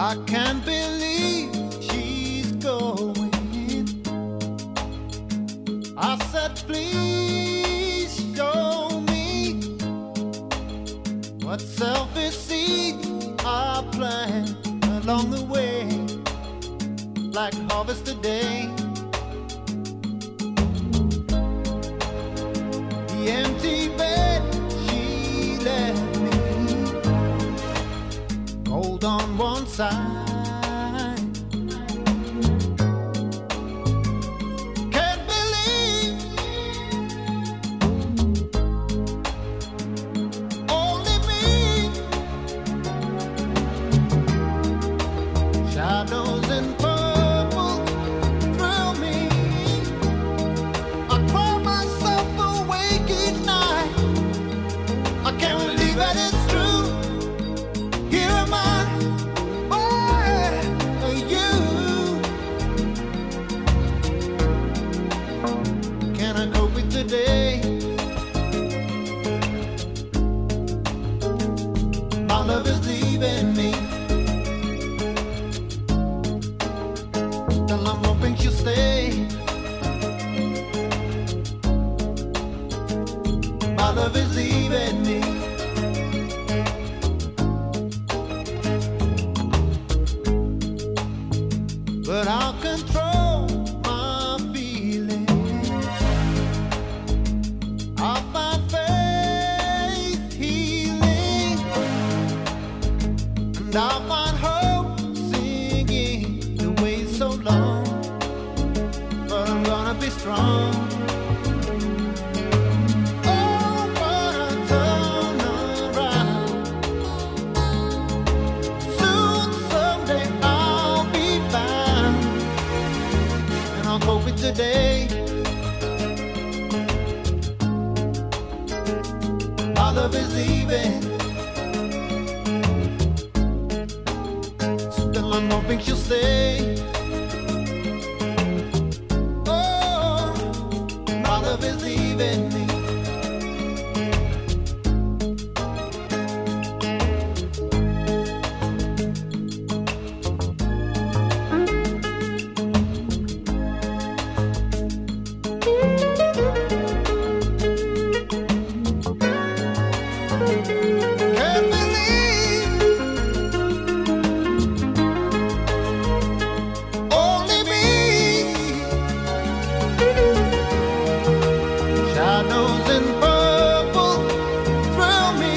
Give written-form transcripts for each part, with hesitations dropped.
I can't believe she's going. I said, please show me what selfish seeds are planted along the way, like harvest today. The empty bed she left me, hold on one side. Can't believe only me. Shadows and purple thrill me. I cry myself awake each night. I can't believe that it's true. Here am I, boy, you. Can I cope with today? My love is leaving me. Still I'm hoping she'll stay. My love is leaving me. But I'll control my feelings. I'll find faith healing, and I'll find hope singing the way so long. But I'm gonna be strong. Oh, but I'll turn around. Soon, someday I'll be found, and I'll cope with today. My love is leaving. Still I'm hoping she'll stay. Oh, my love is leaving me. Can't believe only me. Shadows and purple thrill me.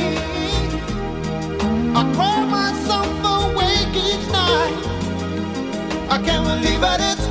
I cry myself awake each night. I can't believe that it's